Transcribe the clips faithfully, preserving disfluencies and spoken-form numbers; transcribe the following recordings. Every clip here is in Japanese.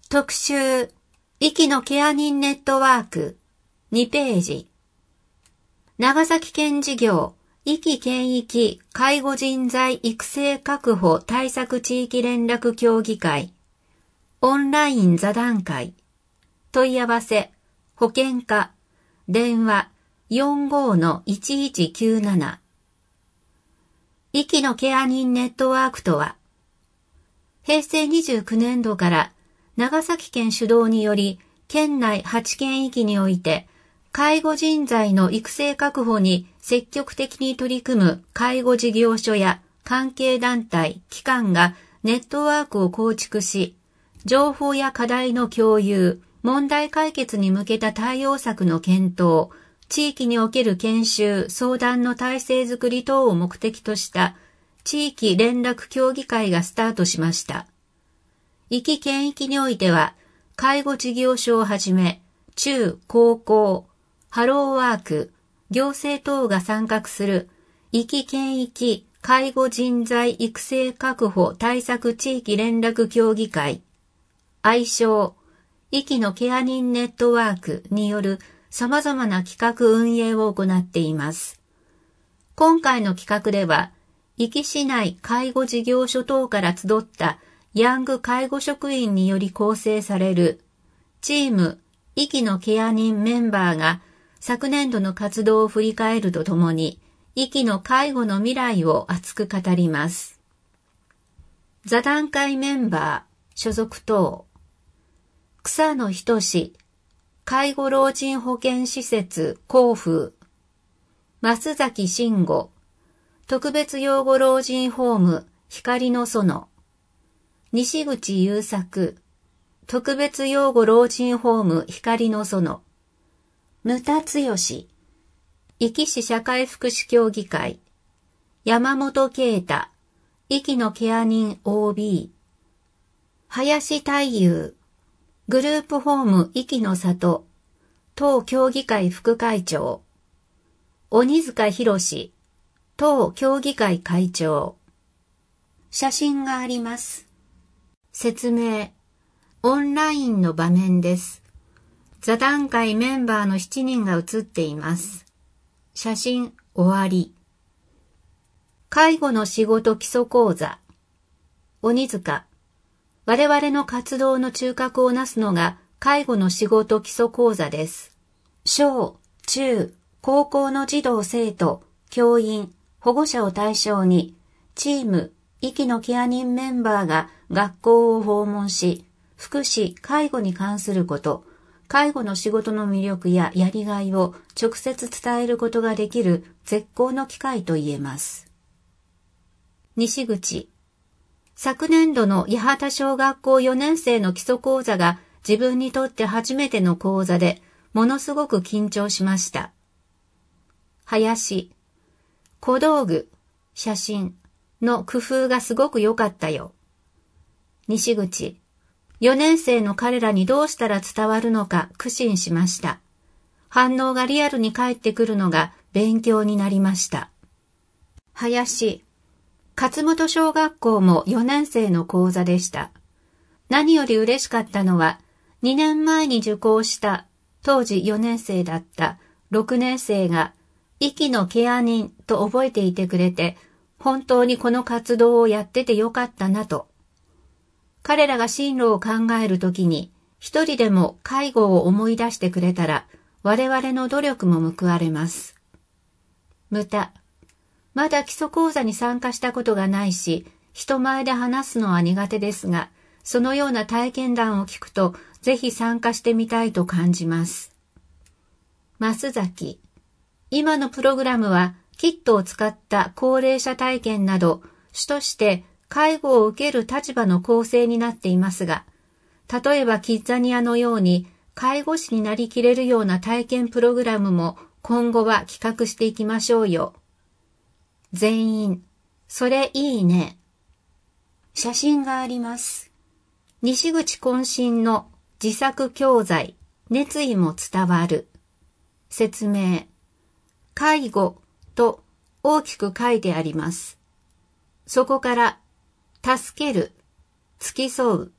特集、息のケア人ネットワーク、にページ。長崎県事業、息県域介護人材育成確保対策地域連絡協議会、オンライン座談会、問い合わせ、保健課、電話 よんごーのいちいちきゅうなな。息のケア人ネットワークとは、へいせいにじゅうきゅうねんどから長崎県主導により、県内はちけん域において、介護人材の育成確保に積極的に取り組む介護事業所や関係団体、機関がネットワークを構築し、情報や課題の共有、問題解決に向けた対応策の検討、地域における研修、相談の体制づくり等を目的とした地域連絡協議会がスタートしました。壱岐県域においては、介護事業所をはじめ、中、高校、ハローワーク、行政等が参画する壱岐県域介護人材育成確保対策地域連絡協議会、愛称、壱岐のケア人ネットワークによる様々な企画運営を行っています。今回の企画では、壱岐市内介護事業所等から集ったヤング介護職員により構成されるチーム壱岐のケア人メンバーが昨年度の活動を振り返るとともに壱岐の介護の未来を熱く語ります。座談会メンバー、所属等、草野仁、介護老人保健施設甲府、増崎慎吾、特別養護老人ホーム光の園、西口優作、特別養護老人ホーム光の園、牟田剛、壱岐市社会福祉協議会、山本啓太、壱岐のケア人 オービー、林太夫、グループホーム壱岐の里、当協議会副会長、鬼塚博、当協議会会長。写真があります。説明。オンラインの場面です。座談会メンバーのしちにんが写っています。写真終わり。介護の仕事基礎講座。鬼塚。我々の活動の中核をなすのが介護の仕事基礎講座です。小、中、高校の児童生徒、教員、保護者を対象に、チーム、壱岐のケア人メンバーが学校を訪問し、福祉・介護に関すること、介護の仕事の魅力ややりがいを直接伝えることができる絶好の機会と言えます。西口。昨年度の八幡小学校よねん生の基礎講座が自分にとって初めての講座で、ものすごく緊張しました。林。小道具、写真の工夫がすごく良かったよ。西口。よねん生の彼らにどうしたら伝わるのか苦心しました。反応がリアルに返ってくるのが勉強になりました。林。勝本小学校もよねん生の講座でした。何より嬉しかったのは、にねんまえに受講した当時よねん生だったろくねん生が、壱岐のケア人と覚えていてくれて、本当にこの活動をやっててよかったなと。彼らが進路を考えるときに、一人でも介護を思い出してくれたら、我々の努力も報われます。牟田。まだ基礎講座に参加したことがないし、人前で話すのは苦手ですが、そのような体験談を聞くと、ぜひ参加してみたいと感じます。増崎。今のプログラムは、キットを使った高齢者体験など、主として介護を受ける立場の構成になっていますが、例えばキッザニアのように介護士になりきれるような体験プログラムも今後は企画していきましょうよ。全員、それいいね。写真があります。西口渾身の自作教材、熱意も伝わる。説明。介護と大きく書いてあります。そこから、助ける、付き添う、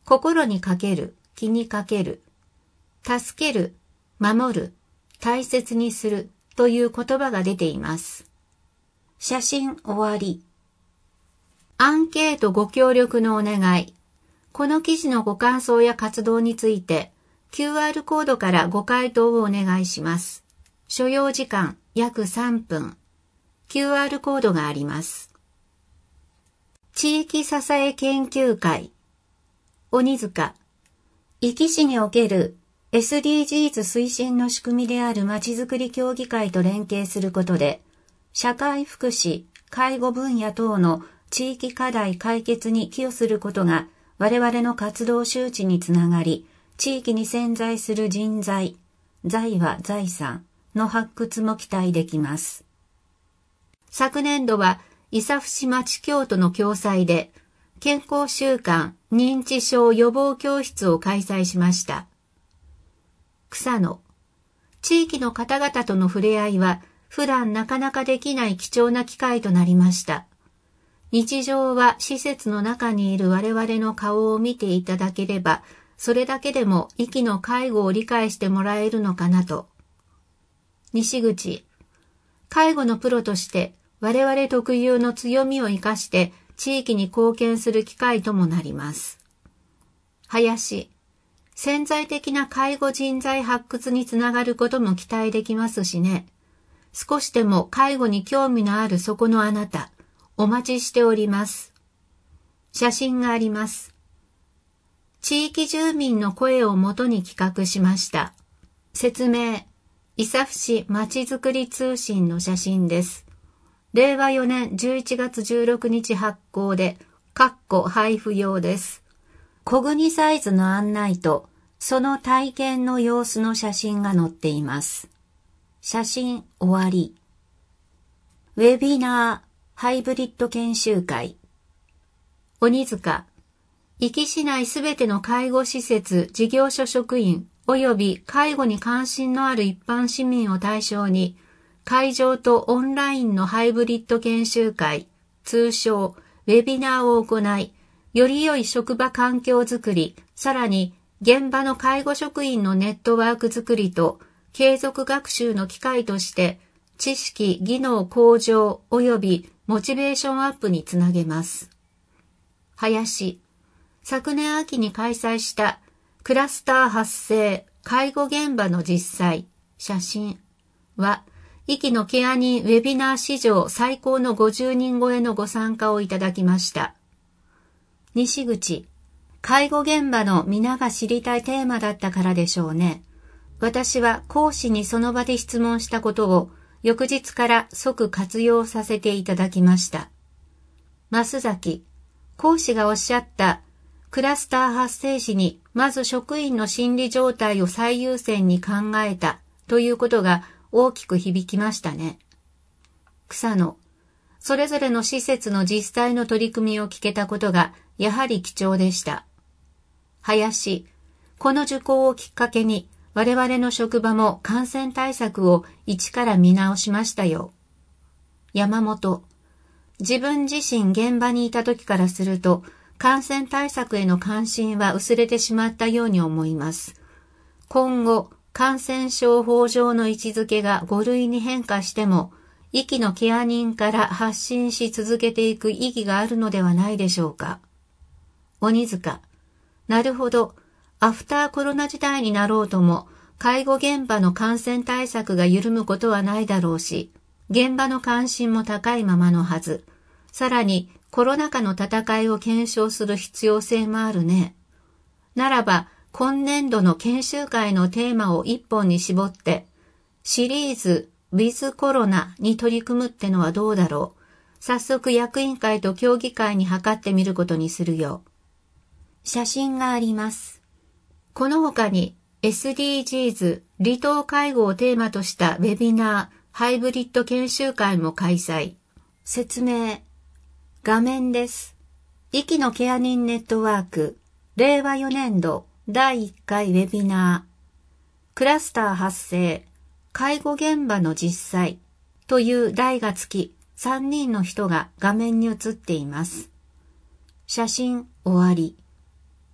心にかける、気にかける、助ける、守る、大切にするという言葉が出ています。写真終わり。アンケートご協力のお願い。この記事のご感想や活動について キューアール コードからご回答をお願いします。所要時間約さんぷん。キューアール コードがあります。地域支え研究会。鬼塚。壱岐市における エスディージーズ 推進の仕組みであるまちづくり協議会と連携することで、社会福祉、介護分野等の地域課題解決に寄与することが我々の活動周知につながり、地域に潜在する人材、財は財産の発掘も期待できます。昨年度は、伊佐伏町京都の共催で、健康習慣認知症予防教室を開催しました。草野。地域の方々との触れ合いは、普段なかなかできない貴重な機会となりました。日常は施設の中にいる我々の顔を見ていただければ、それだけでも壱岐の介護を理解してもらえるのかなと。西口。介護のプロとして我々特有の強みを生かして地域に貢献する機会ともなります。林。潜在的な介護人材発掘につながることも期待できますしね。少しでも介護に興味のあるそこのあなた、お待ちしております。写真があります。地域住民の声をもとに企画しました。説明、伊佐伏まちづくり通信の写真です。れいわよねんじゅういちがつじゅうろくにち発行で、かっこ配布用です。小国サイズの案内と、その体験の様子の写真が載っています。写真終わり。ウェビナー、ハイブリッド研修会。鬼塚。壱岐市内すべての介護施設、事業所職員、及び介護に関心のある一般市民を対象に、会場とオンラインのハイブリッド研修会、通称ウェビナーを行い、より良い職場環境づくり、さらに現場の介護職員のネットワークづくりと、継続学習の機会として、知識・技能向上及びモチベーションアップにつなげます。林。昨年秋に開催したクラスター発生、介護現場の実際、写真は、壱岐のケア人ウェビナー史上最高のごじゅうにん超えのご参加をいただきました。西口。介護現場の皆が知りたいテーマだったからでしょうね。私は講師にその場で質問したことを翌日から即活用させていただきました。増崎。講師がおっしゃったクラスター発生時にまず職員の心理状態を最優先に考えたということが大きく響きましたね。草野。それぞれの施設の実際の取り組みを聞けたことがやはり貴重でした。林。この受講をきっかけに我々の職場も感染対策を一から見直しましたよ。山本。自分自身現場にいた時からすると感染対策への関心は薄れてしまったように思います。今後、感染症法上の位置づけがご類に変化しても、壱岐のケア人から発信し続けていく意義があるのではないでしょうか。鬼塚。なるほど。アフターコロナ時代になろうとも、介護現場の感染対策が緩むことはないだろうし、現場の関心も高いままのはず。さらに、コロナ禍の戦いを検証する必要性もあるね。ならば、今年度の研修会のテーマを一本に絞って、シリーズ With コロナに取り組むってのはどうだろう。早速役員会と協議会に諮ってみることにするよ。写真があります。この他に エスディージーズ 離島介護をテーマとしたウェビナー、ハイブリッド研修会も開催。説明。画面です。壱岐のケア人ネットワーク、れいわよねんどだいいっかいウェビナー、クラスター発生、介護現場の実際という題が付き、さんにんの人が画面に映っています。写真終わり。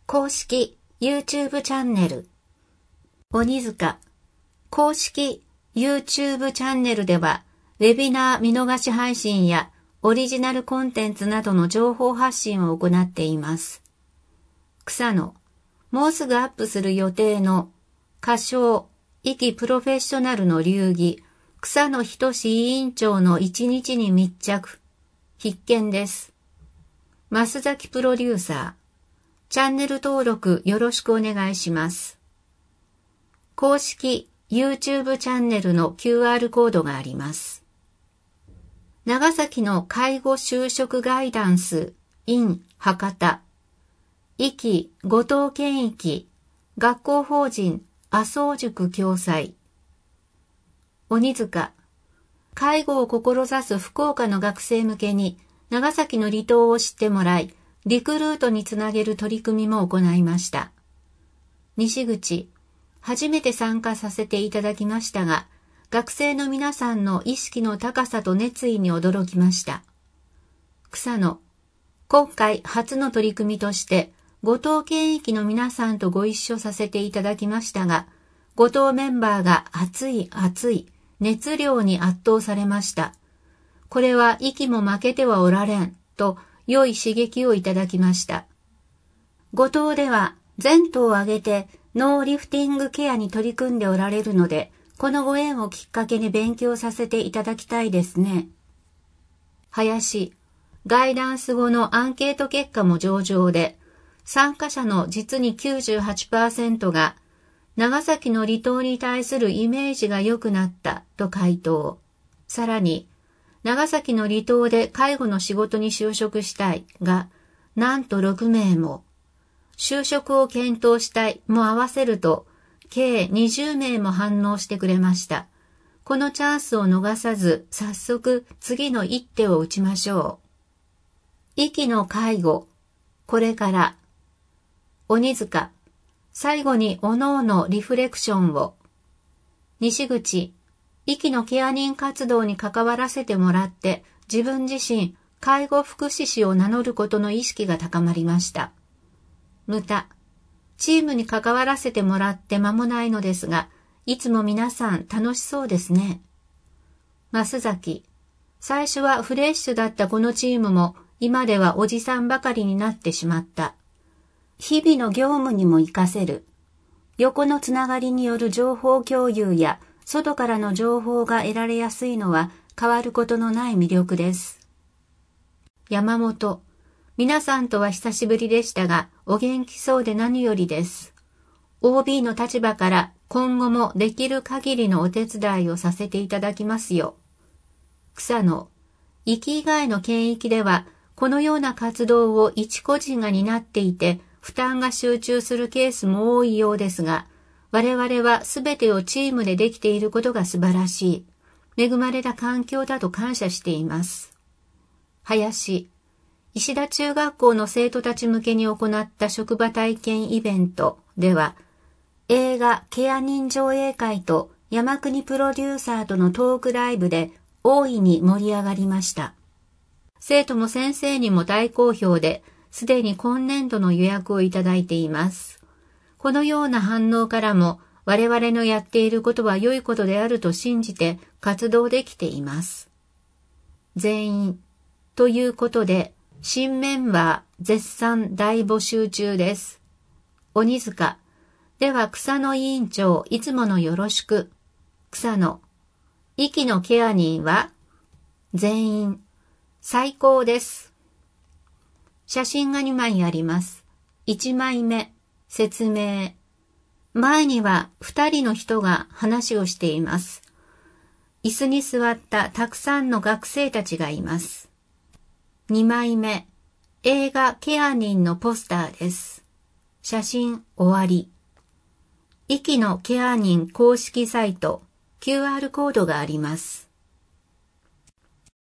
公式 YouTube チャンネル。鬼塚公式 YouTube チャンネルでは、ウェビナー見逃し配信やオリジナルコンテンツなどの情報発信を行っています。草野、もうすぐアップする予定の歌唱、壱岐プロフェッショナルの流儀、草野仁委員長の一日に密着、必見です。増崎プロデューサー、チャンネル登録よろしくお願いします。公式 YouTube チャンネルの キューアール コードがあります。長崎の介護就職ガイダンス in 博多、壱岐五島県域学校法人麻生塾共催。鬼塚、介護を志す福岡の学生向けに長崎の離島を知ってもらい、リクルートにつなげる取り組みも行いました。西口、初めて参加させていただきましたが、学生の皆さんの意識の高さと熱意に驚きました。草野、今回初の取り組みとして、五島県域の皆さんとご一緒させていただきましたが、五島メンバーが熱い熱い熱量に圧倒されました。これは息も負けてはおられんと良い刺激をいただきました。五島では全島を挙げてノーリフティングケアに取り組んでおられるので、このご縁をきっかけに勉強させていただきたいですね。林、ガイダンス後のアンケート結果も上々で、参加者の実に きゅうじゅうはちパーセント が長崎の離島に対するイメージが良くなったと回答。さらに、長崎の離島で介護の仕事に就職したいが、なんとろくめいも、就職を検討したいも合わせると、計にじゅうめいも反応してくれました。このチャンスを逃さず、早速次の一手を打ちましょう。壱岐の介護、これから。鬼塚、最後におのおのリフレクションを。西口、壱岐のケア人活動に関わらせてもらって、自分自身、介護福祉士を名乗ることの意識が高まりました。むた、チームに関わらせてもらって間もないのですが、いつも皆さん楽しそうですね。増崎、最初はフレッシュだったこのチームも、今ではおじさんばかりになってしまった。日々の業務にも活かせる。横のつながりによる情報共有や外からの情報が得られやすいのは変わることのない魅力です。山本、皆さんとは久しぶりでしたが、お元気そうで何よりです。オービー の立場から今後もできる限りのお手伝いをさせていただきますよ。草野、壱岐以外の県域ではこのような活動を一個人が担っていて、負担が集中するケースも多いようですが、我々はすべてをチームでできていることが素晴らしい。恵まれた環境だと感謝しています。林、石田中学校の生徒たち向けに行った職場体験イベントでは、映画ケア人上映会と山国プロデューサーとのトークライブで大いに盛り上がりました。生徒も先生にも大好評で、すでに今年度の予約をいただいています。このような反応からも我々のやっていることは良いことであると信じて活動できています。全員ということで新メンバー絶賛大募集中です。鬼塚、では草野委員長いつものよろしく。草野、壱岐のケア人は全員最高です。写真がにまいあります。いちまいめ、説明。前にはふたりの人が話をしています。椅子に座ったたくさんの学生たちがいます。にまいめ、映画ケア人のポスターです。写真終わり。壱岐のケア人公式サイト、キューアール コードがあります。